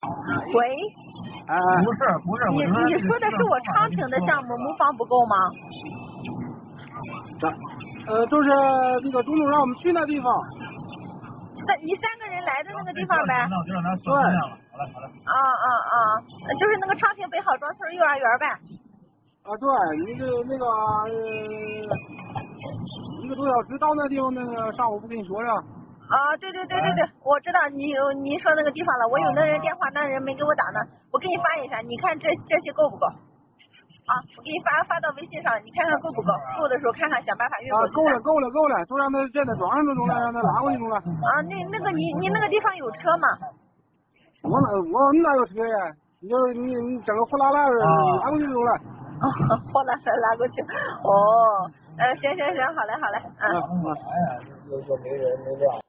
喂， 不是， 你说的是我昌平的项目木房不够吗？ 就是那个钟总让我们去那地方。 你3个人来的那个地方呗？ 那我就让他说了。好嘞。 就是那个昌平北好庄村幼儿园呗？ 啊，对，那个1个多小时到那地方，那个上午不跟你说了。 啊，对，我知道你说那个地方了，我有那人电话，那人没给我打呢，我给你发一下，你看这些够不够？啊，我给你发到微信上，你看看够不够？够的时候看看想办法运过去。 够了，就让他现在装上就中了，让他拉过去中了。 啊，那个你那个地方有车吗？ 我哪有车呀？你整个货拉拉拉过去就中了。 货拉过去。哦，行，好嘞。 哎呀，又没人没料。